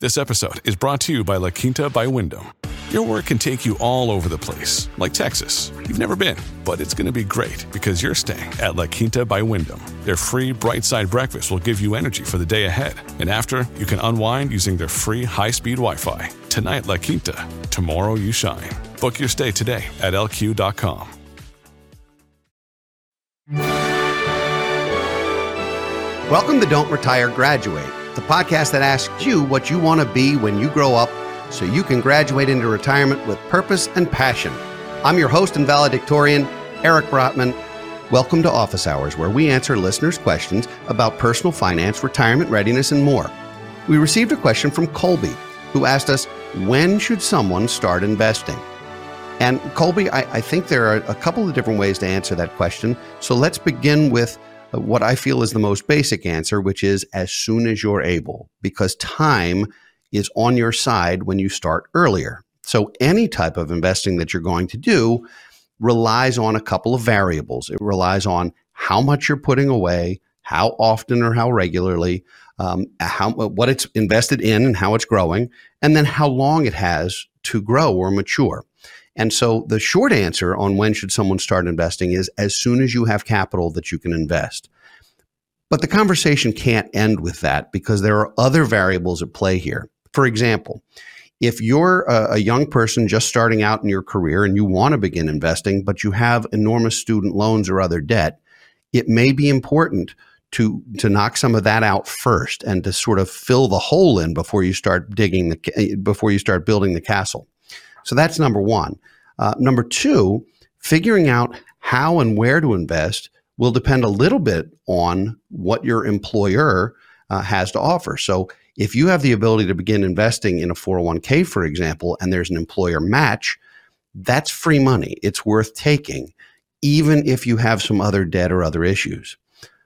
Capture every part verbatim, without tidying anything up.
This episode is brought to you by La Quinta by Wyndham. Your work can take you all over the place, like Texas. You've never been, but it's going to be great because you're staying at La Quinta by Wyndham. Their free Bright Side breakfast will give you energy for the day ahead. And after, you can unwind using their free high-speed Wi-Fi. Tonight, La Quinta. Tomorrow, you shine. Book your stay today at L Q dot com. Welcome to Don't Retire, Graduate, the podcast that asks you what you want to be when you grow up so you can graduate into retirement with purpose and passion. I'm your host and valedictorian, Eric Brotman. Welcome to Office Hours, where we answer listeners' questions about personal finance, retirement readiness, and more. We received a question from Colby, who asked us, when should someone start investing? And Colby, I, I think there are a couple of different ways to answer that question. So let's begin with what I feel is the most basic answer, which is as soon as you're able, because time is on your side when you start earlier. So any type of investing that you're going to do relies on a couple of variables. It relies on how much you're putting away, how often or how regularly, um, how what it's invested in and how it's growing, and then how long it has to grow or mature. And so the short answer on when should someone start investing is as soon as you have capital that you can invest. But the conversation can't end with that because there are other variables at play here. For example, if you're a, a young person just starting out in your career and you want to begin investing, but you have enormous student loans or other debt, it may be important to, to knock some of that out first and to sort of fill the hole in before you start digging the, before you start building the castle. So that's number one. Uh, number two, figuring out how and where to invest will depend a little bit on what your employer uh, has to offer. So if you have the ability to begin investing in a four oh one k, for example, and there's an employer match, that's free money. It's worth taking, even if you have some other debt or other issues.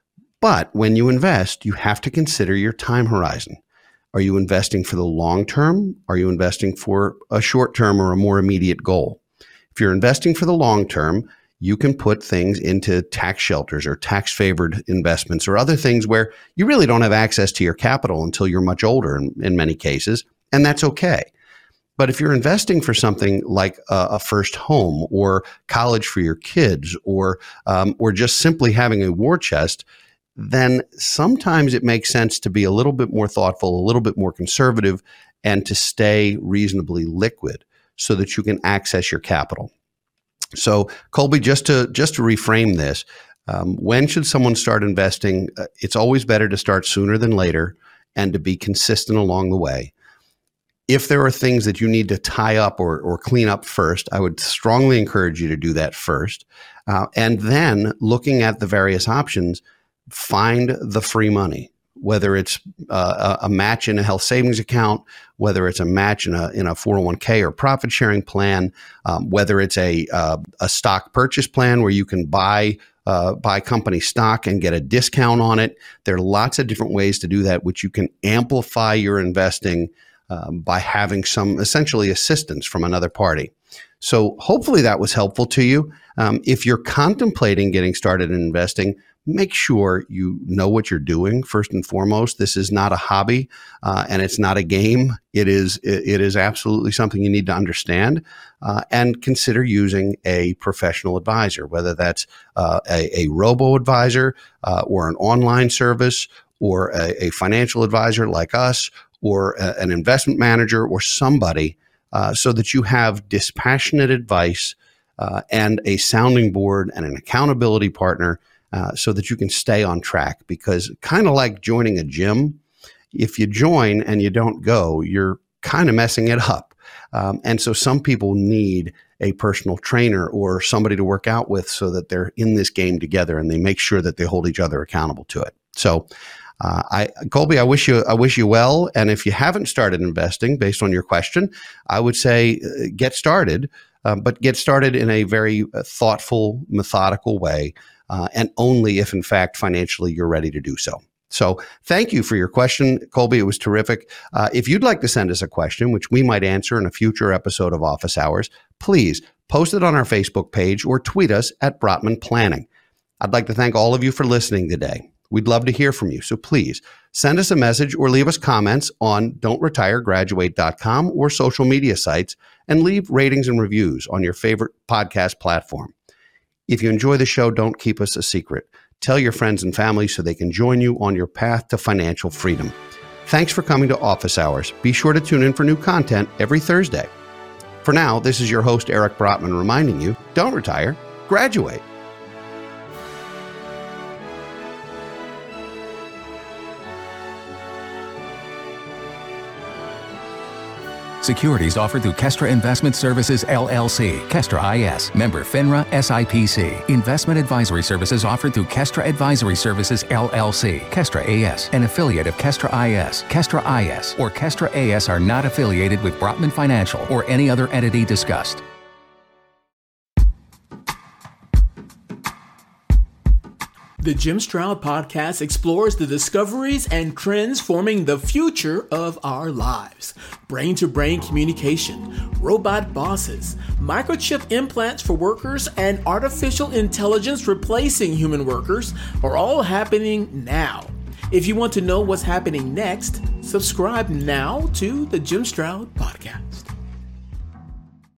But when you invest, you have to consider your time horizon. Are you investing for the long term? Are you investing for a short term or a more immediate goal? If you're investing for the long term, you can put things into tax shelters or tax favored investments or other things where you really don't have access to your capital until you're much older in, in many cases, and that's okay. But if you're investing for something like a, a first home or college for your kids or um, or just simply having a war chest, then sometimes it makes sense to be a little bit more thoughtful, a little bit more conservative, and to stay reasonably liquid so that you can access your capital. So, Colby, just to just to reframe this, um, when should someone start investing? Uh, it's always better to start sooner than later and to be consistent along the way. If there are things that you need to tie up or, or clean up first, I would strongly encourage you to do that first. Uh, and then looking at the various options, find the free money, whether it's uh, a match in a health savings account, whether it's a match in a in a four oh one k or profit sharing plan, um, whether it's a uh, a stock purchase plan where you can buy uh, buy company stock and get a discount on it. There are lots of different ways to do that, which you can amplify your investing um, by having some essentially assistance from another party. So hopefully that was helpful to you. Um, if you're contemplating getting started in investing, make sure you know what you're doing first and foremost. This is not a hobby uh, and it's not a game. It is it, it is absolutely something you need to understand uh, and consider using a professional advisor, whether that's uh, a, a robo-advisor uh, or an online service or a, a financial advisor like us or a, an investment manager or somebody uh, so that you have dispassionate advice uh, and a sounding board and an accountability partner Uh, so that you can stay on track. Because kind of like joining a gym, if you join and you don't go, you're kind of messing it up. Um, and so some people need a personal trainer or somebody to work out with so that they're in this game together and they make sure that they hold each other accountable to it. So uh, I, Colby, I wish you, I wish you well. And if you haven't started investing based on your question, I would say uh, get started, uh, but get started in a very uh, thoughtful, methodical way. Uh, and only if, in fact, financially you're ready to do so. So thank you for your question, Colby. It was terrific. Uh, if you'd like to send us a question, which we might answer in a future episode of Office Hours, please post it on our Facebook page or tweet us at Brotman Planning. I'd like to thank all of you for listening today. We'd love to hear from you. So please send us a message or leave us comments on don't retire graduate dot com or social media sites, and leave ratings and reviews on your favorite podcast platform. If you enjoy the show, don't keep us a secret. Tell your friends and family so they can join you on your path to financial freedom. Thanks for coming to Office Hours. Be sure to tune in for new content every Thursday. For now, this is your host, Eric Brotman, reminding you, don't retire, graduate. Securities offered through Kestra Investment Services, L L C, Kestra I S, member FINRA S I P C. Investment advisory services offered through Kestra Advisory Services, L L C, Kestra A S, an affiliate of Kestra I S. Kestra I S or Kestra A S are not affiliated with Brotman Financial or any other entity discussed. The Jim Stroud Podcast explores the discoveries and trends forming the future of our lives. Brain-to-brain communication, robot bosses, microchip implants for workers, and artificial intelligence replacing human workers are all happening now. If you want to know what's happening next, subscribe now to the Jim Stroud Podcast.